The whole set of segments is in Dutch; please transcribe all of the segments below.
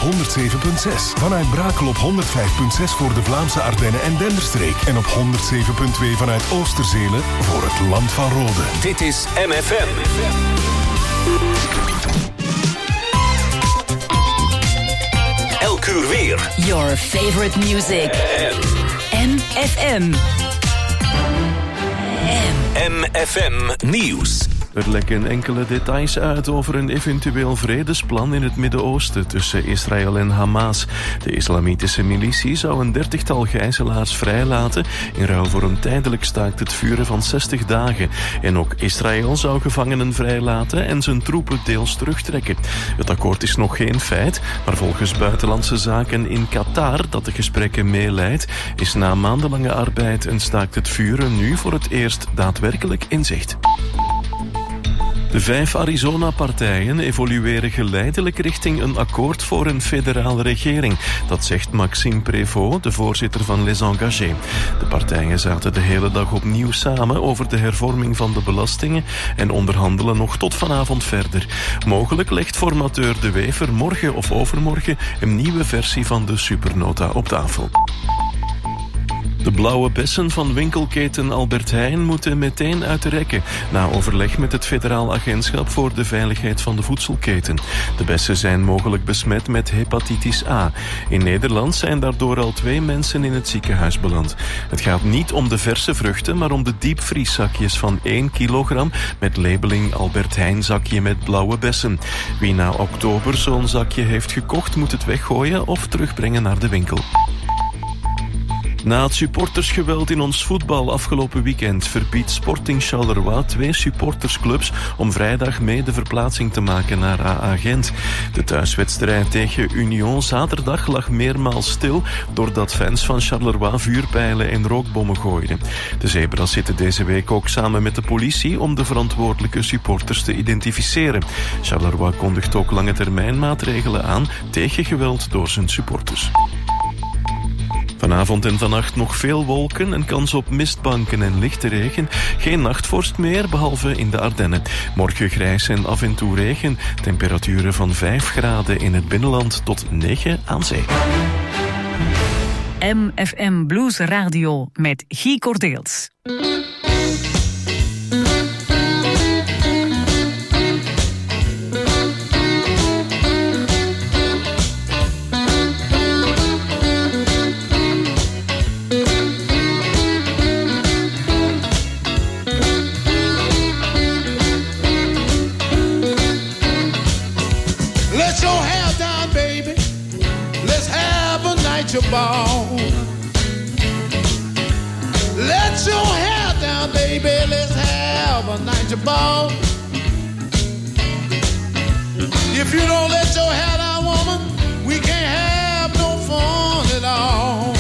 107.6. Vanuit Brakel op 105.6 voor de Vlaamse Ardennen en Denderstreek. En op 107.2 vanuit Oosterzelen voor het Land van Rode. Dit is MFM. Elk uur weer. Your favorite music. MFM. MFM Nieuws. Er lekken enkele details uit over een eventueel vredesplan in het Midden-Oosten tussen Israël en Hamas. De islamitische militie zou een 30-tal gijzelaars vrijlaten in ruil voor een tijdelijk staakt het vuren van 60 dagen. En ook Israël zou gevangenen vrijlaten en zijn troepen deels terugtrekken. Het akkoord is nog geen feit, maar volgens Buitenlandse Zaken in Qatar, dat de gesprekken meeleidt, is na maandenlange arbeid een staakt het vuren nu voor het eerst daadwerkelijk in zicht. De 5 Arizona-partijen evolueren geleidelijk richting een akkoord voor een federale regering. Dat zegt Maxime Prévost, de voorzitter van Les Engagés. De partijen zaten de hele dag opnieuw samen over de hervorming van de belastingen en onderhandelen nog tot vanavond verder. Mogelijk legt formateur De Wever morgen of overmorgen een nieuwe versie van de supernota op tafel. De blauwe bessen van winkelketen Albert Heijn moeten meteen uit de rekken, na overleg met het Federaal Agentschap voor de Veiligheid van de Voedselketen. De bessen zijn mogelijk besmet met hepatitis A. In Nederland zijn daardoor al 2 mensen in het ziekenhuis beland. Het gaat niet om de verse vruchten, maar om de diepvrieszakjes van 1 kilogram met labeling Albert Heijn zakje met blauwe bessen. Wie na oktober zo'n zakje heeft gekocht, moet het weggooien of terugbrengen naar de winkel. Na het supportersgeweld in ons voetbal afgelopen weekend verbiedt Sporting Charleroi 2 supportersclubs om vrijdag mee de verplaatsing te maken naar AA Gent. De thuiswedstrijd tegen Union zaterdag lag meermaals stil doordat fans van Charleroi vuurpijlen en rookbommen gooiden. De Zebras zitten deze week ook samen met de politie om de verantwoordelijke supporters te identificeren. Charleroi kondigt ook lange termijn maatregelen aan tegen geweld door zijn supporters. Vanavond en vannacht nog veel wolken, een kans op mistbanken en lichte regen. Geen nachtvorst meer, behalve in de Ardennen. Morgen grijs en af en toe regen. Temperaturen van 5 graden in het binnenland tot 9 aan zee. MFM Blues Radio met Guy Cordeels. Your ball. Let your hair down, baby. Let's have a night your ball. If you don't let your hair down, woman, we can't have no fun at all.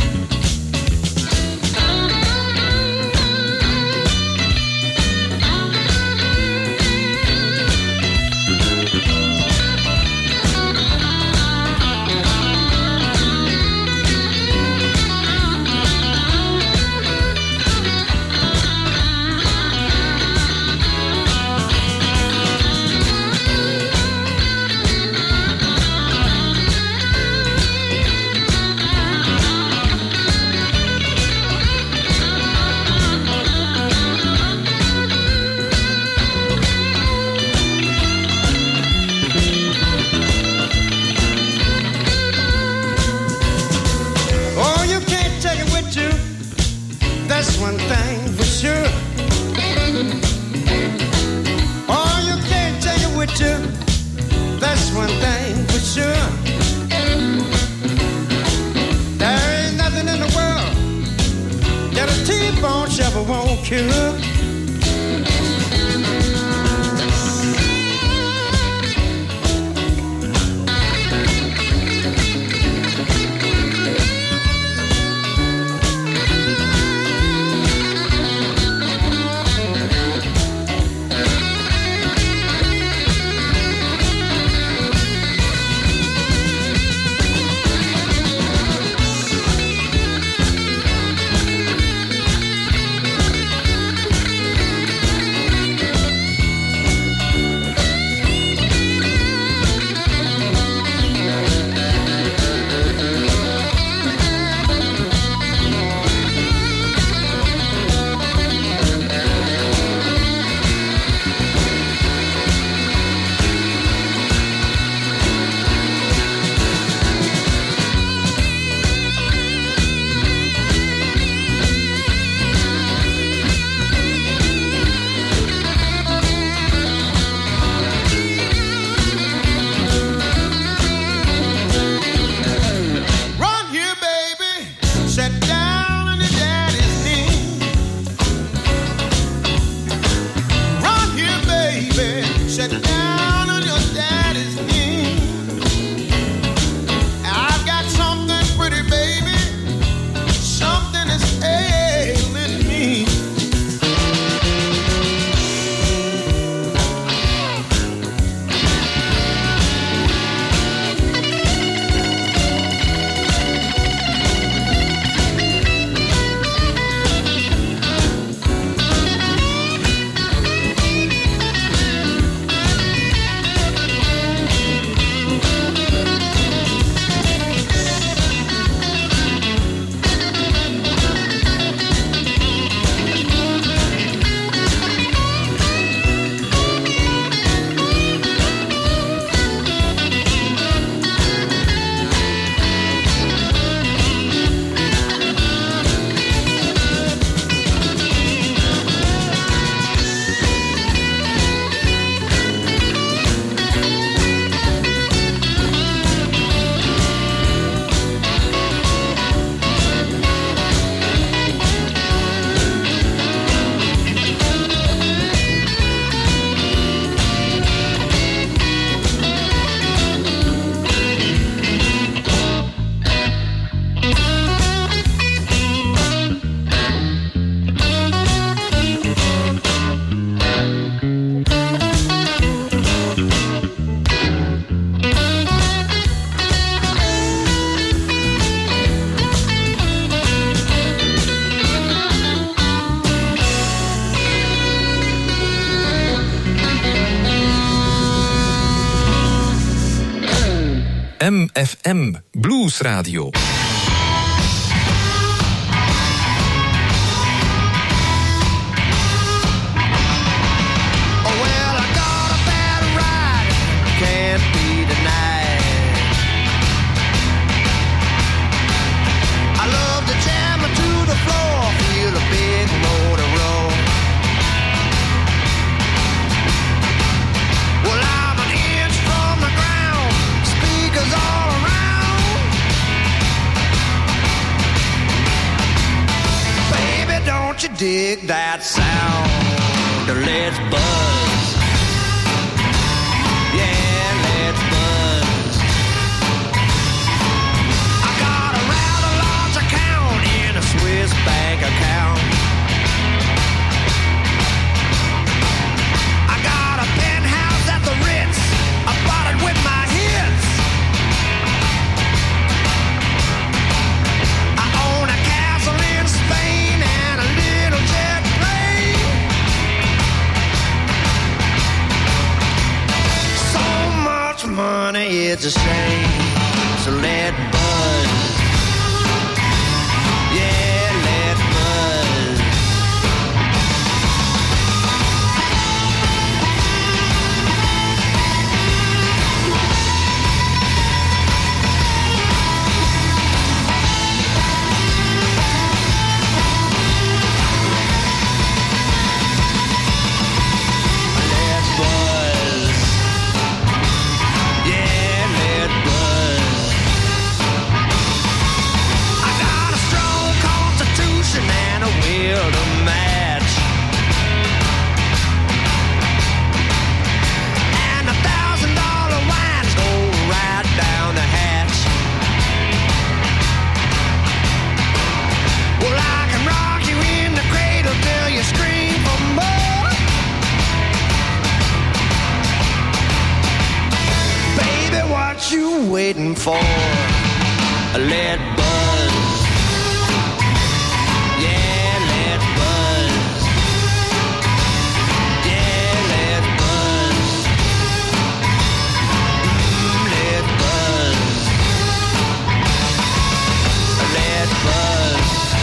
That's one thing for sure. Oh, you can't take it with you. That's one thing for sure. There ain't nothing in the world that a T-bone shovel won't cure. MFM Blues Radio. Dig that sound, let's buzz. Yeah, let's buzz. I got a rather large account in a Swiss bank account. I got a penthouse at the Ritz. I bought it with my hits. I own a castle in Spain and a little jet plane. So much money, it's a shame. So let buzz. Yeah, let buzz. Waiting for let buzz. Yeah, let buzz. Yeah, let buzz. Let buzz. Let buzz.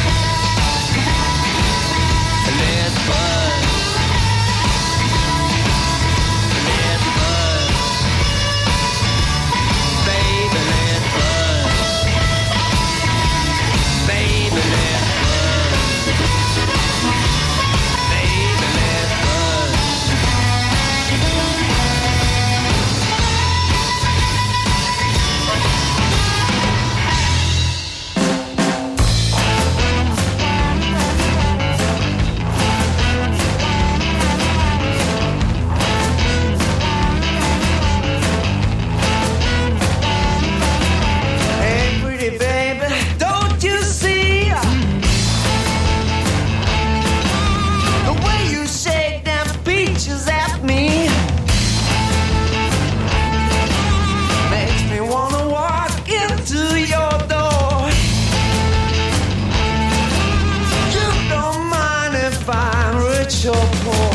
Let buzz. Let buzz. Baby, let buzz. Baby, let buzz. Baby, let buzz. Hey, pretty baby, don't you see the way you shake them peaches at me? Makes me wanna walk into your door. You don't mind if I'm rich or poor.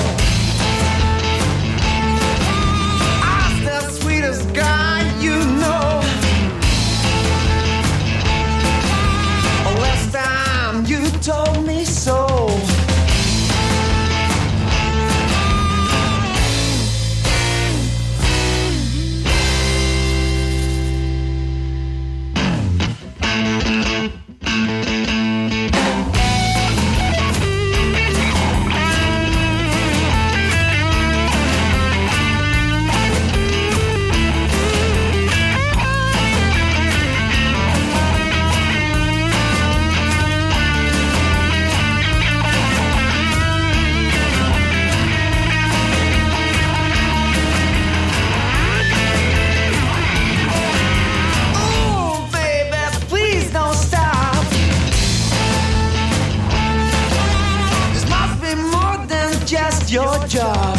I'm the sweetest guy you know. Last time you told me so. Oh, baby, please don't stop. This must be more than just your job.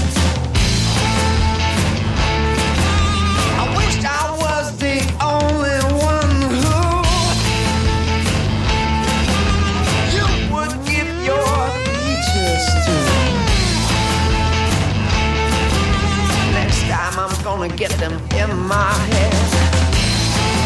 I wish I was the only one who you would give your peaches to. Next time I'm gonna get them in my head.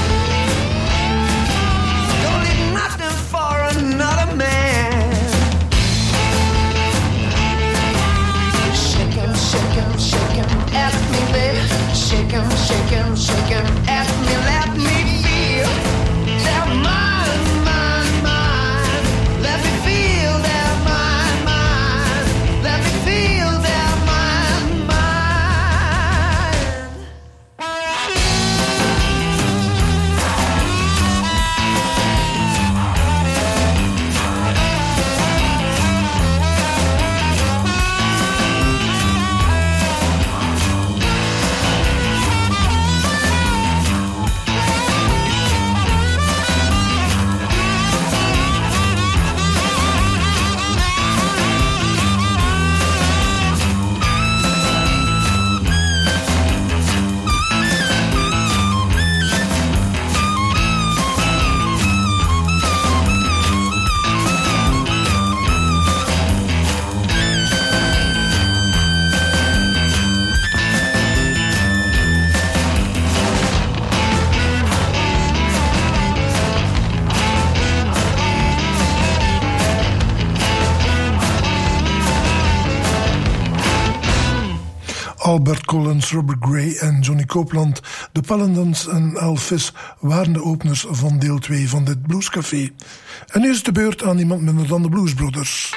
Albert Collins, Robert Gray en Johnny Copeland, de Paladins en Elvis waren de openers van deel 2 van dit Bluescafé. En nu is het de beurt aan iemand minder dan de Blues Brothers.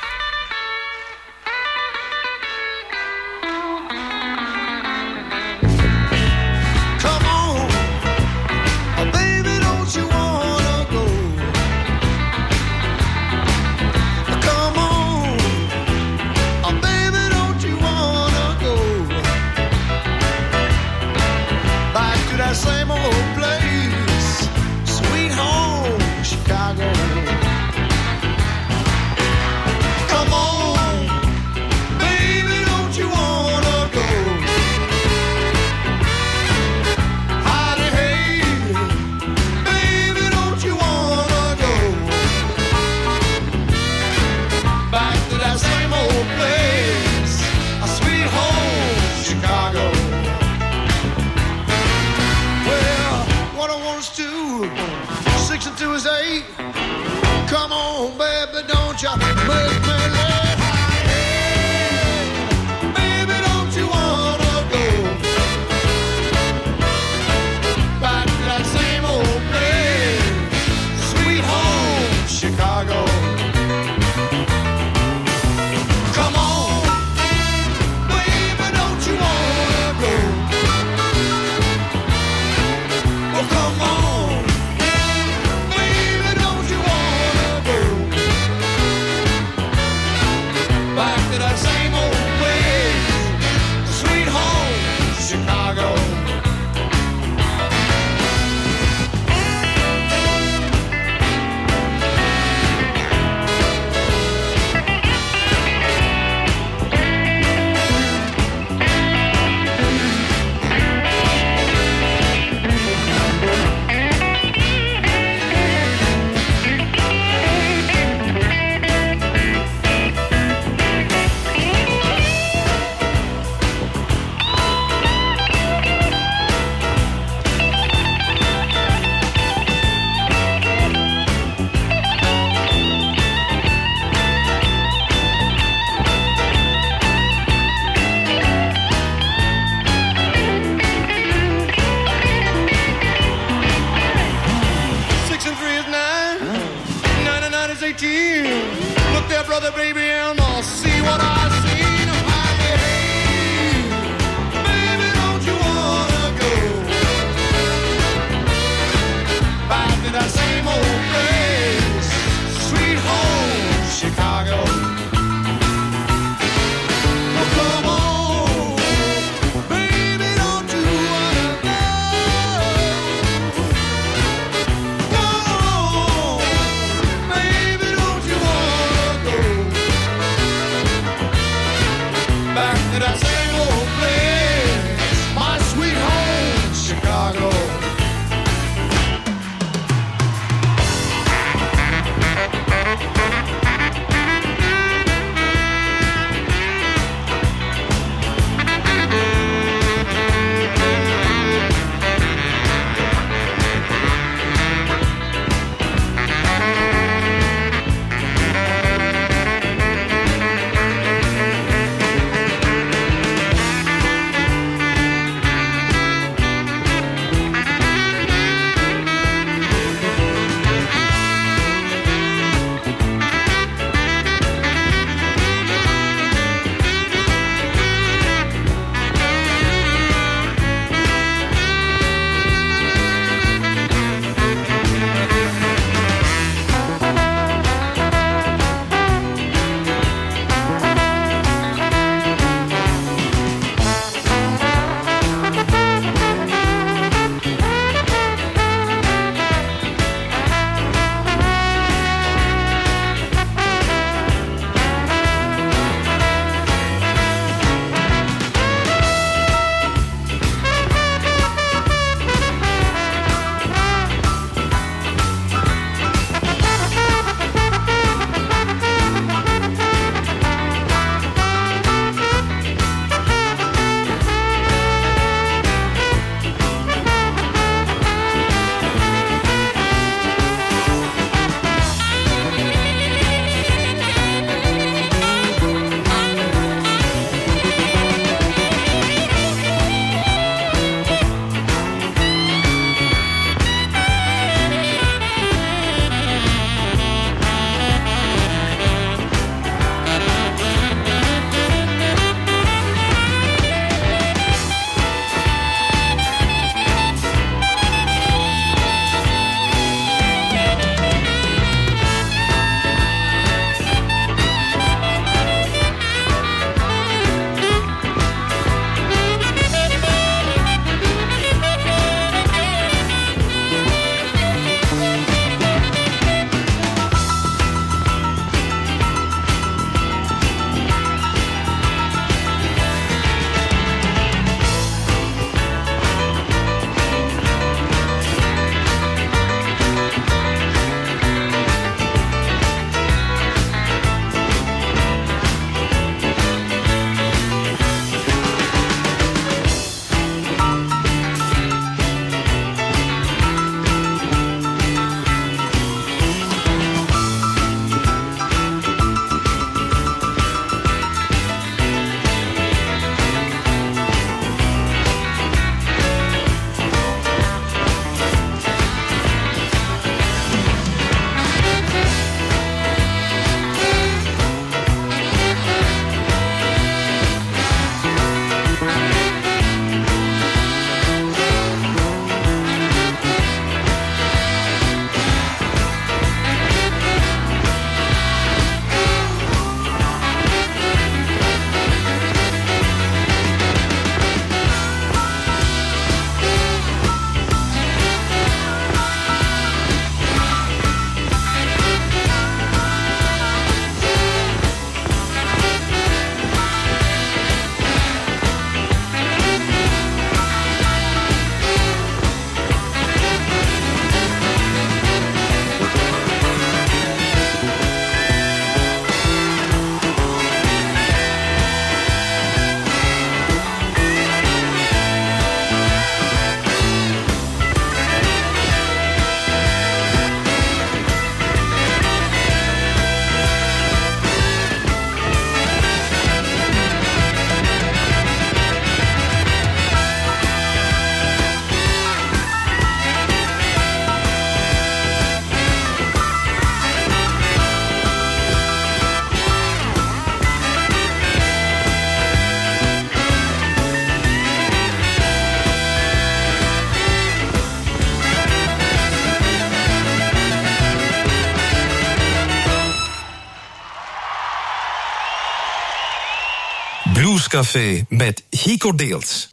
Same old place, sweet home, Chicago. Come on, baby, don't you wanna go? Howdy, hey, baby, don't you wanna go? Back to that same old place, a sweet home, Chicago. What I want is 2, 6 and 2 is 8. Come on, baby, don't you make me laugh. Hey, baby, don't you wanna go back to that same old place, sweet home, Chicago. Come on, baby, don't you wanna go? Come on, baby, don't you wanna go back to that same old place, sweet home, Chicago. Look there, brother, baby, and I'll see what I see. Hey, baby, don't you wanna go back to that same old place, sweet home, Chicago? Oh, come on, baby, don't you wanna go? Come on, baby, don't you wanna go Bluescafé met Guy Cordeels.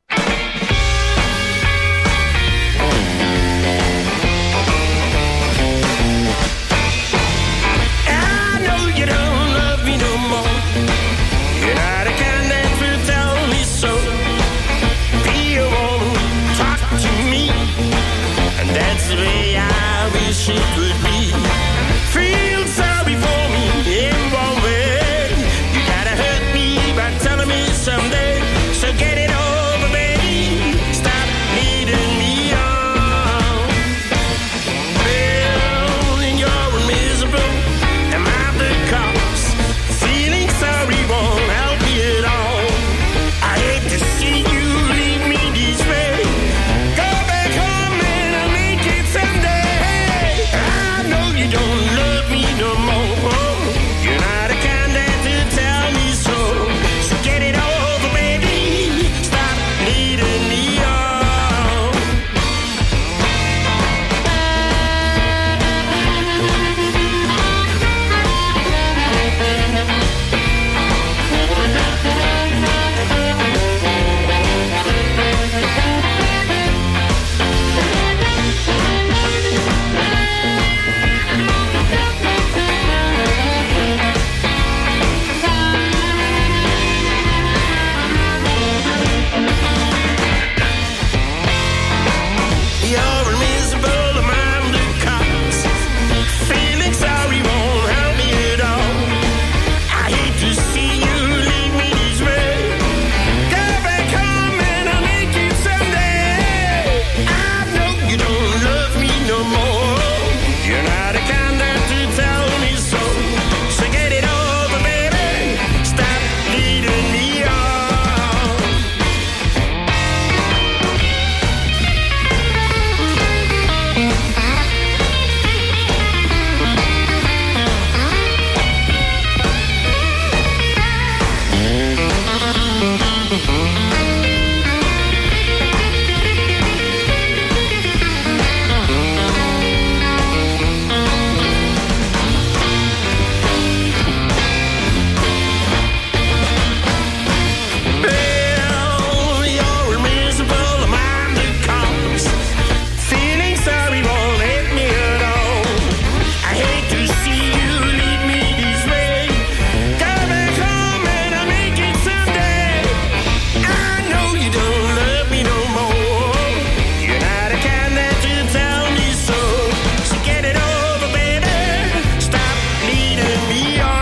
That's the way I wish it would be. Feel sorry for me in one way. You gotta hurt me by telling me someday. So get it over, baby. Stop leading me on. Well, you're miserable, am I the cause? Feeling sorry won't help me at all. I hate to see you leave me this way. Go back home and I'll make it someday. I know you don't love me no more. You're not the kind that to tell me so. So get it over, baby. Stop leading me on. You're miserable, I'm the cause. Feeling sorry won't help me at all. I hate to see you leave me this way. Go back home and I'll make it someday. I know you don't love me no more. You're not the kind that to tell me so. So get it over, baby. Stop leading me on. Well, you're miserable, I'm the cause. Feeling sorry won't help me at all. I hate to see you leave me this way. Go back home and I'll make it someday. I know you don't love me no more. You're not the kind that to tell me so. So get it over, baby. Stop leading me on.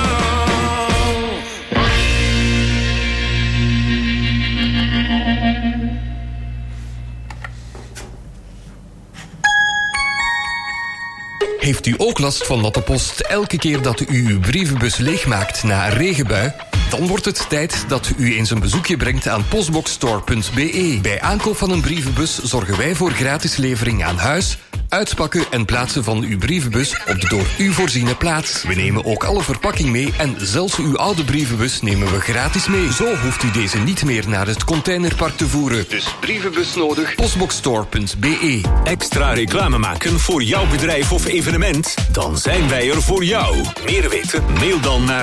Heeft u ook last van natte post elke keer dat u uw brievenbus leegmaakt na een regenbui? Dan wordt het tijd dat u eens een bezoekje brengt aan postboxstore.be. Bij aankoop van een brievenbus zorgen wij voor gratis levering aan huis, uitpakken en plaatsen van uw brievenbus op de door u voorziene plaats. We nemen ook alle verpakking mee en zelfs uw oude brievenbus nemen we gratis mee. Zo hoeft u deze niet meer naar het containerpark te voeren. Dus brievenbus nodig, postboxstore.be. Extra reclame maken voor jouw bedrijf of evenement? Dan zijn wij er voor jou. Meer weten? Mail dan naar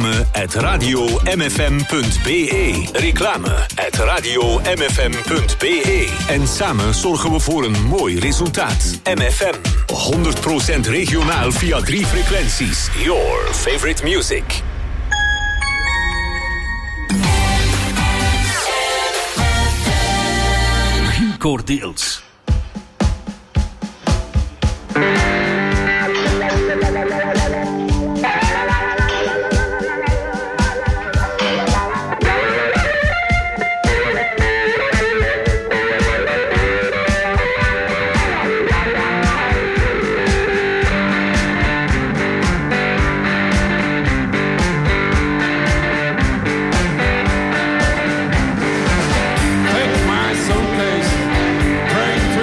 reclame@radiomfm.be. Reclame@radiomfm.be. En samen zorgen we voor een mooi resultaat. MFM. 100% regionaal via 3 frequenties. Your favorite music. Guy Cordeels. Take my suitcase, bring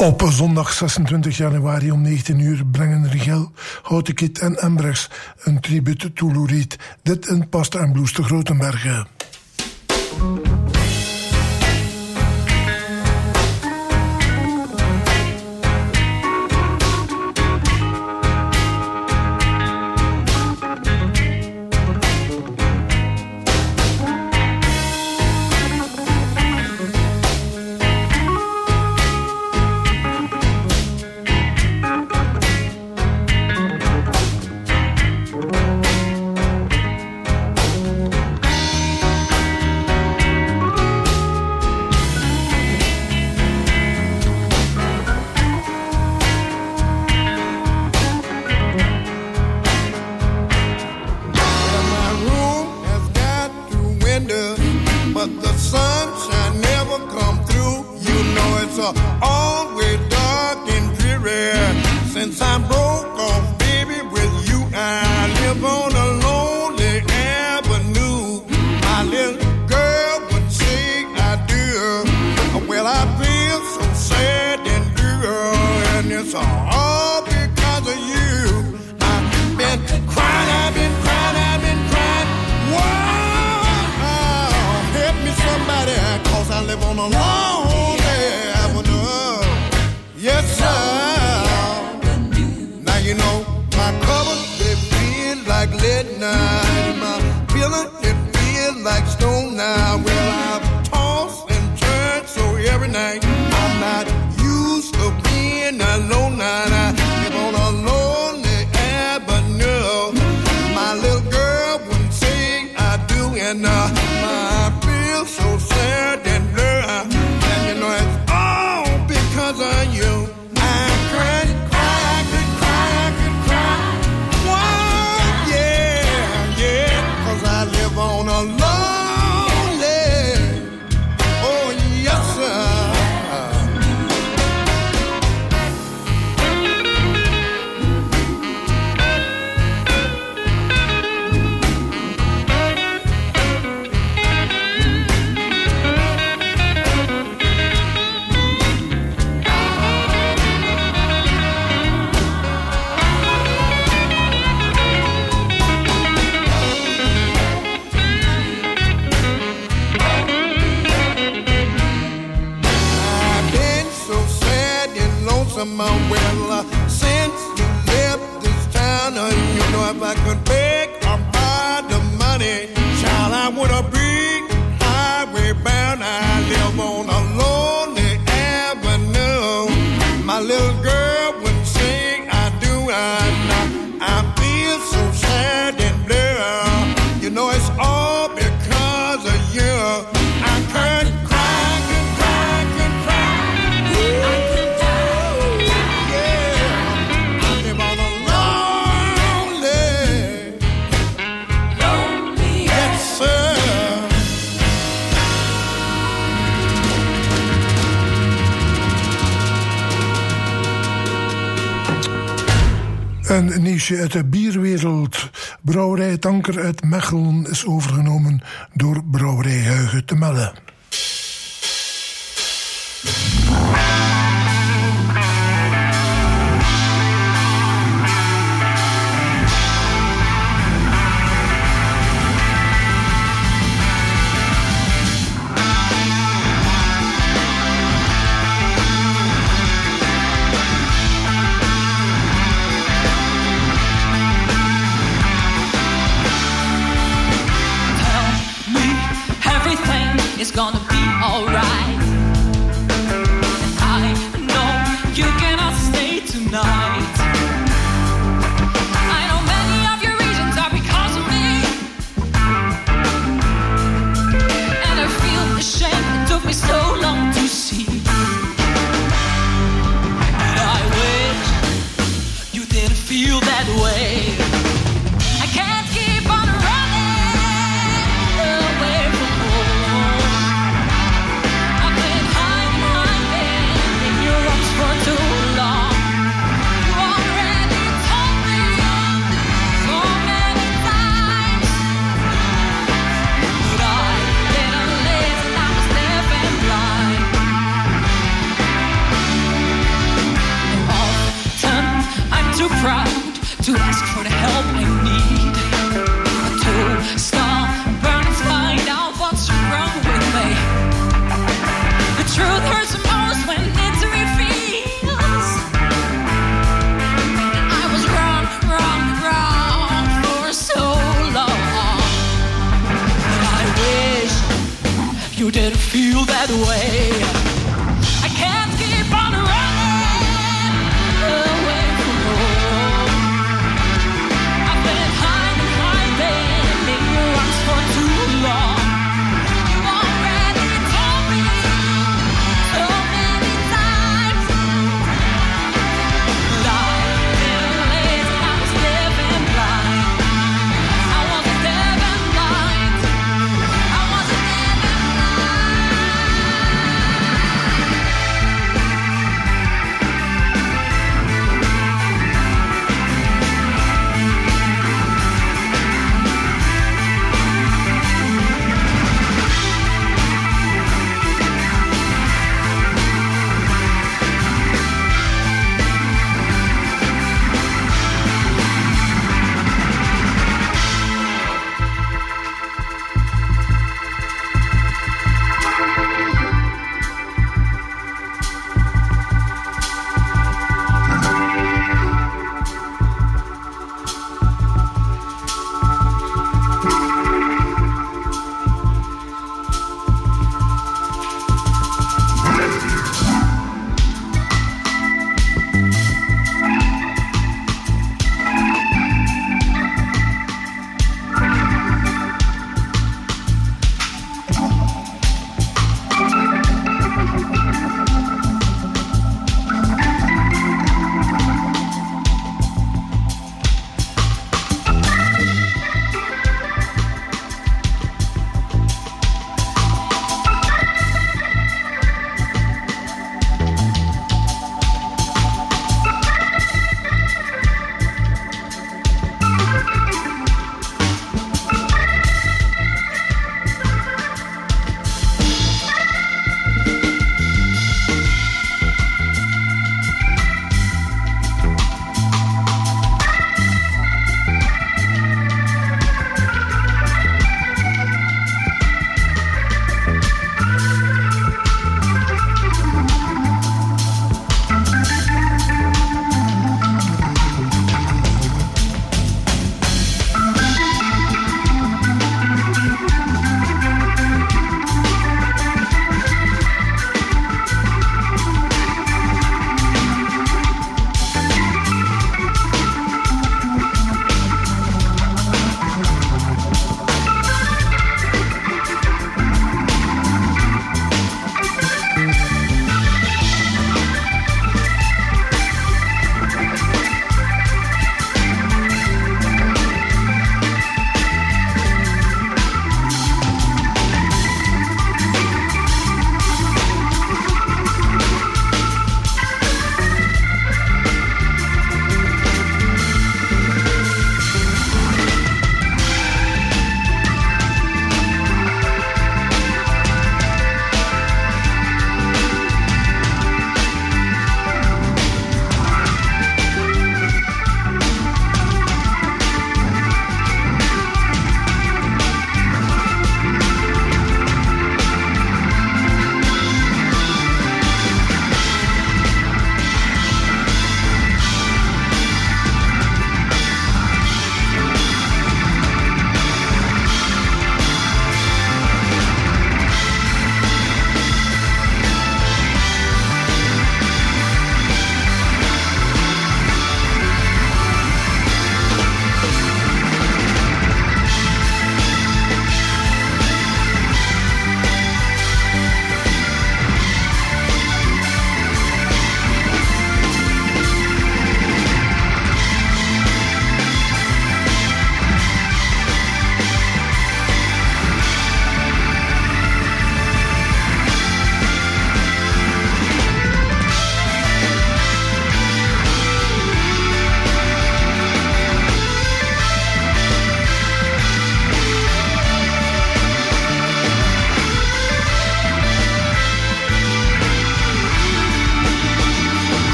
Op zondag 26 januari om 19 uur brengen Rigel, Houtekit en Embrechts een tribute toe Lou Reed. Dit in Pasta en Blues te Grotenbergen. Een nieuwsje uit de bierwereld. Brouwerij Tanker uit Mechelen is overgenomen door Brouwerij Huigen te Melle. It's gonna be alright. I know you cannot stay tonight. I know many of your reasons are because of me, and I feel ashamed it took me so long to see. And I wish you didn't feel that way. I can't keep on running away from home. you didn't feel that way. I can't keep on running away from home. I've been hiding in your arms for too long. You already told me so many times. Lying late, I was living blind. I was deaf and blind. I was deaf and blind.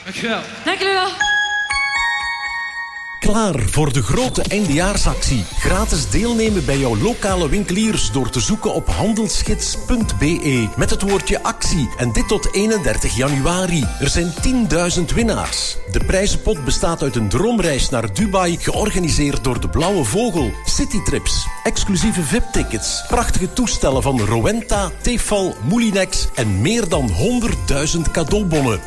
Dankjewel. Dank jullie wel. Klaar voor de grote eindejaarsactie. Gratis deelnemen bij jouw lokale winkeliers door te zoeken op handelsgids.be met het woordje actie. En dit tot 31 januari. Er zijn 10.000 winnaars. De prijzenpot bestaat uit een droomreis naar Dubai, georganiseerd door de Blauwe Vogel. Citytrips, exclusieve VIP-tickets, prachtige toestellen van Rowenta, Tefal, Moulinex en meer dan 100.000 cadeaubonnen.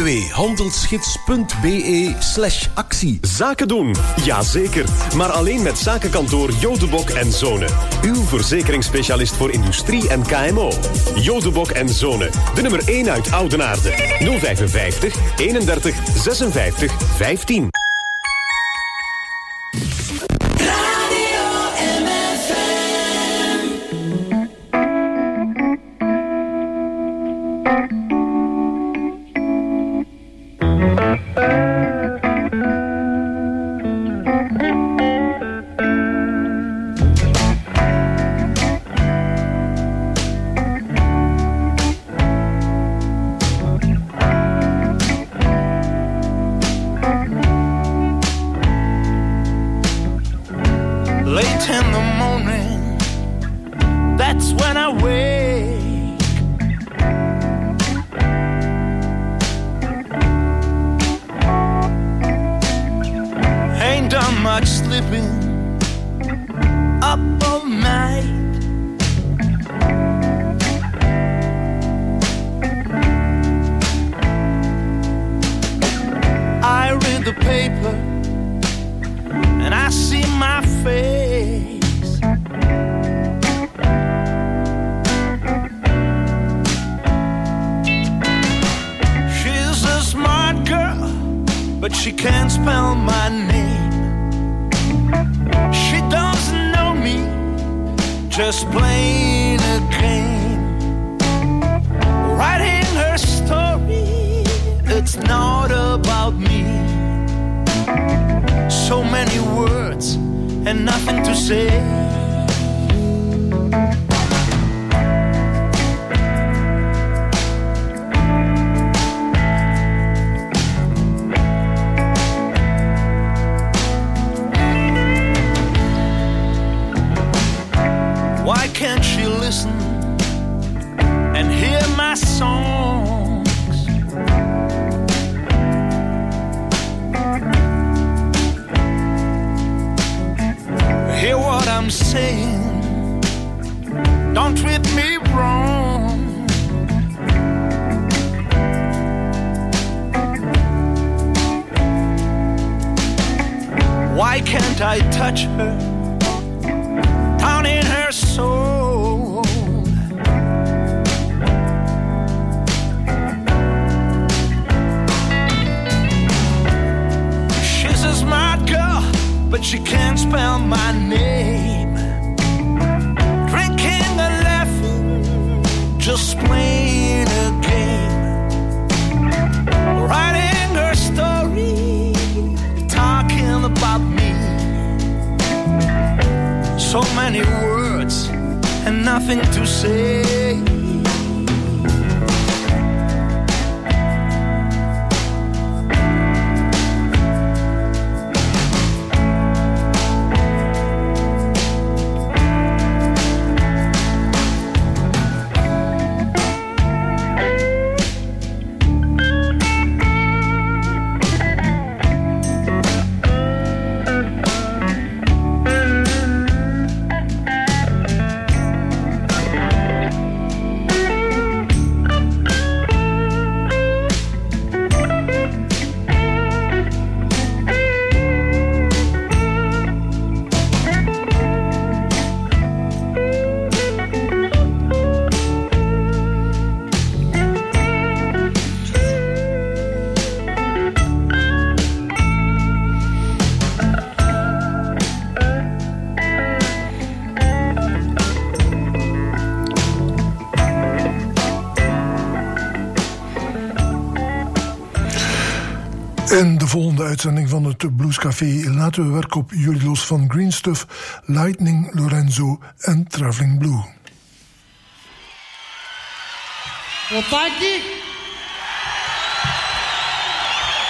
www.handelsgids.be/actie. Zaken doen. Jazeker, maar alleen met zakenkantoor Jodebok en Zonen. Uw verzekeringsspecialist voor industrie en KMO. Jodebok en Zonen, de nummer 1 uit Oudenaarde. 055 31 56 15. In de volgende uitzending van het Bluescafé laten we werk op jullie los van Green Stuff, Lightning, Lorenzo en Traveling Blue. Well, thank you.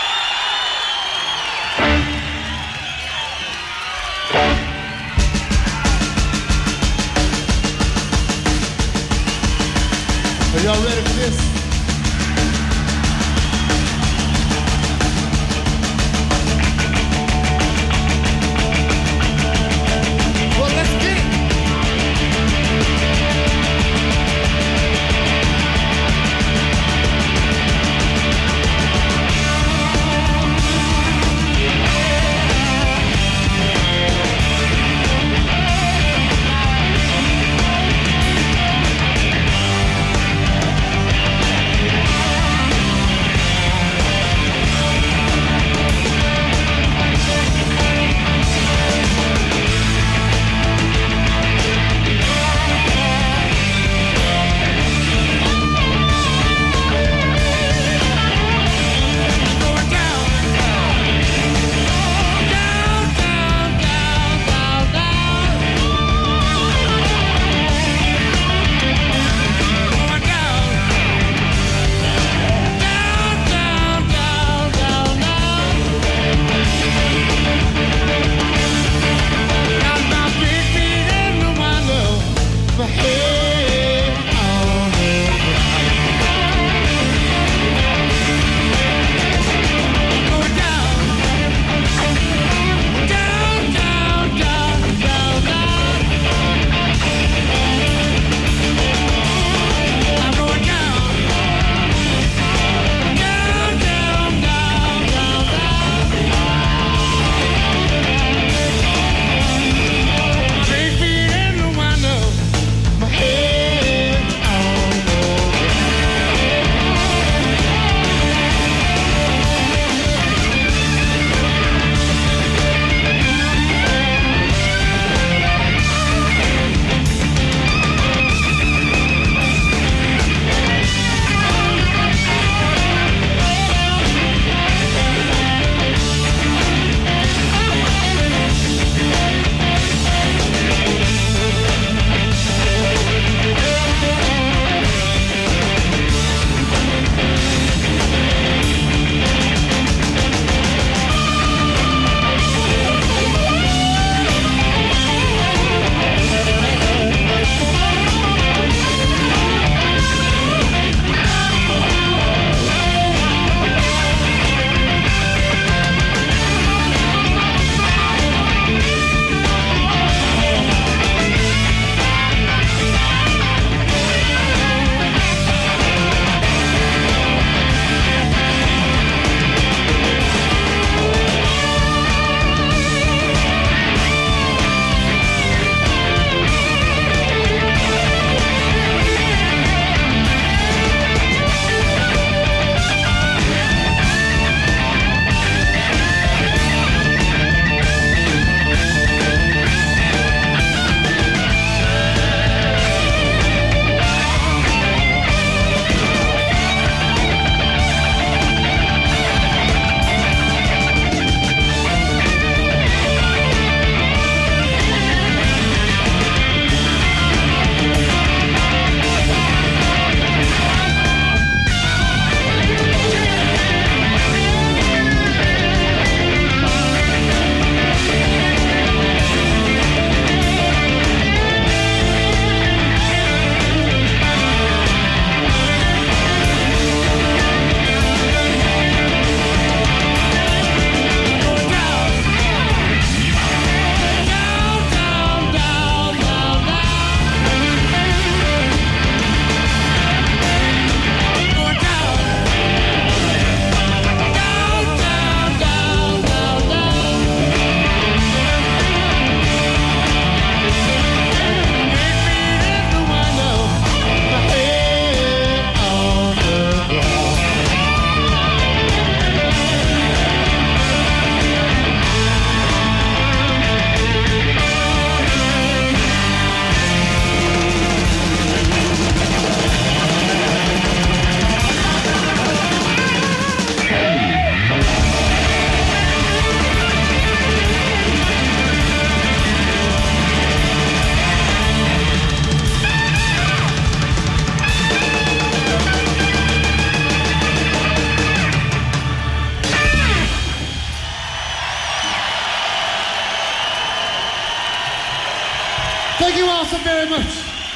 so very much.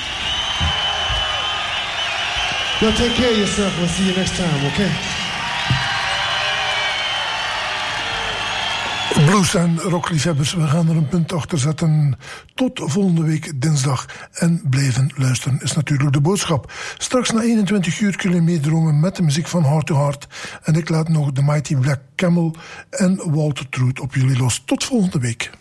Well, take care of yourself. We'll see you next time, okay? Blues- en rockliefhebbers, we gaan er een punt achter zetten. Tot volgende week dinsdag. En blijven luisteren is natuurlijk de boodschap. Straks na 21 uur kun je meedromen met de muziek van Heart to Heart. En ik laat nog The Mighty Black Camel en Walter Trout op jullie los. Tot volgende week.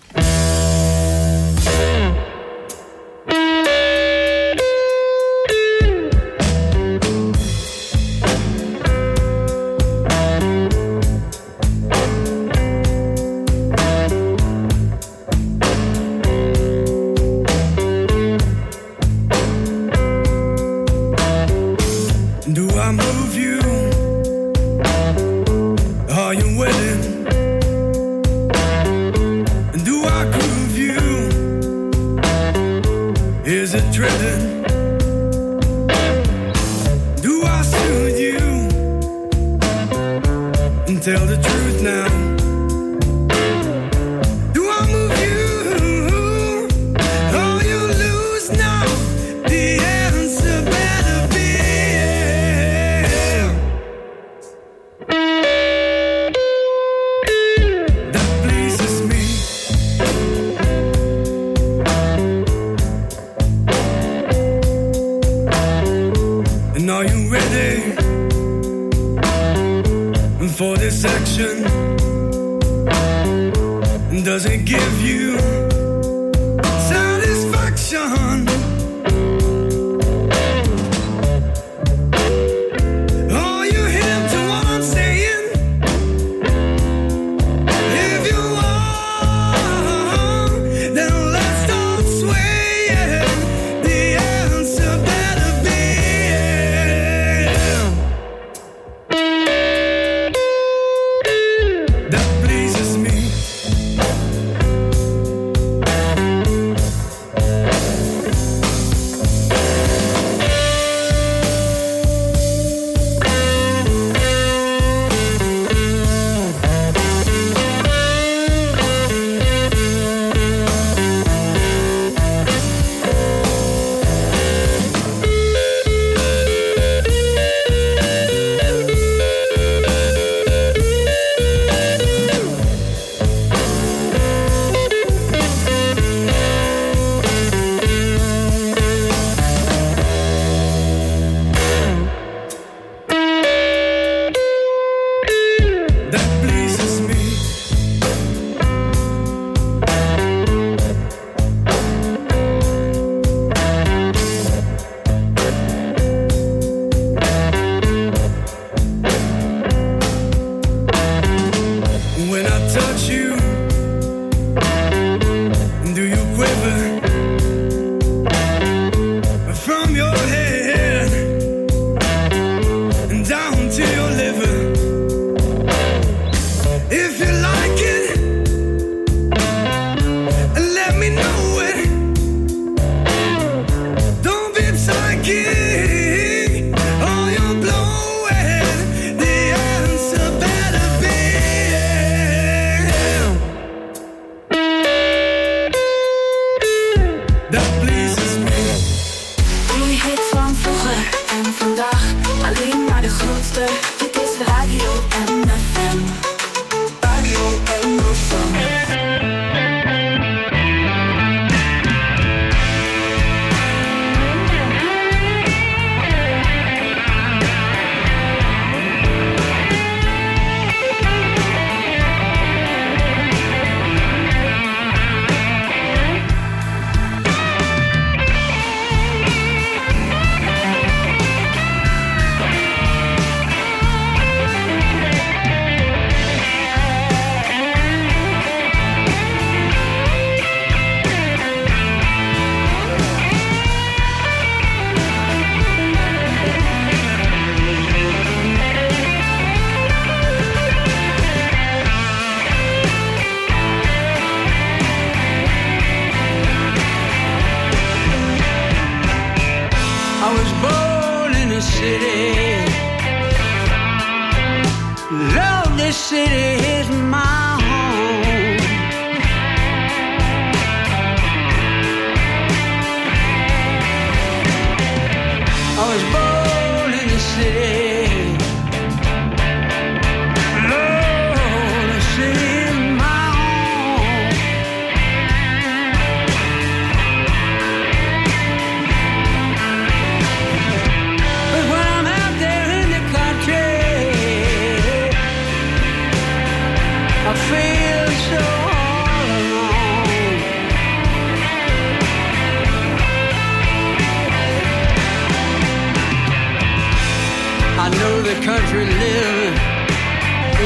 Tell the truth now. Do I move you? Oh, you lose now. The answer better be that pleases me. And are you ready for this action? Does it give you satisfaction? Are you hip to what I'm saying? If you are, then let's start swaying. The answer better be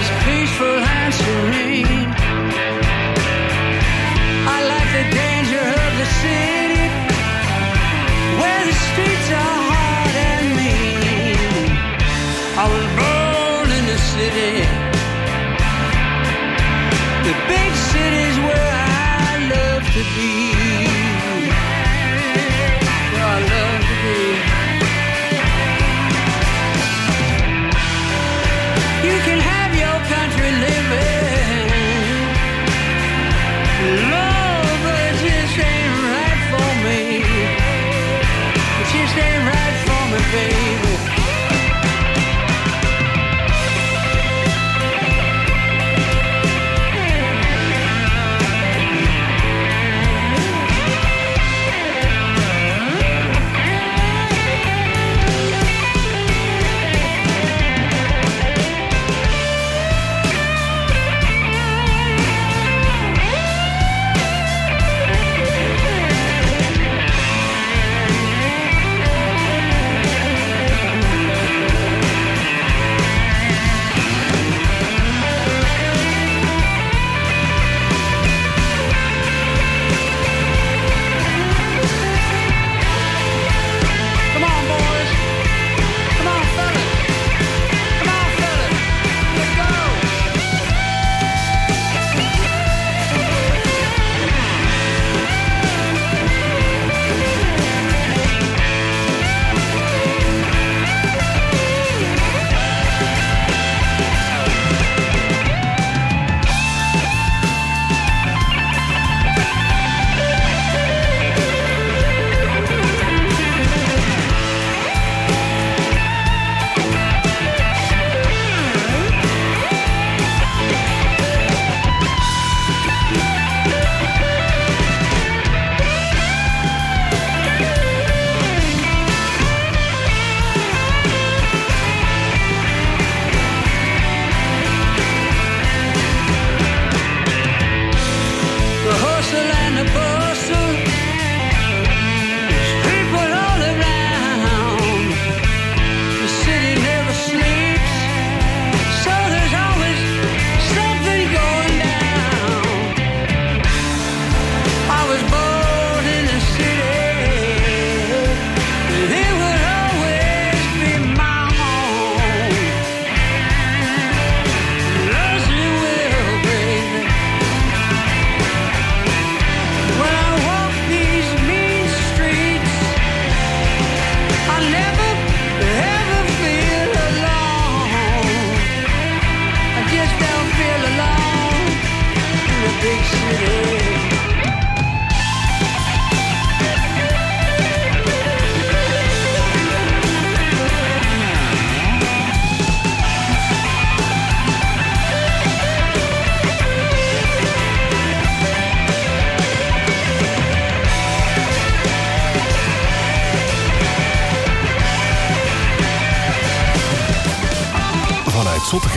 is peaceful and serene. I like the danger of the city, where the streets are hard and mean. I was born in the city. The big city's where I love to be. Where I love to be. You can have your country living, love, but it just ain't right for me. It just ain't right for me, baby.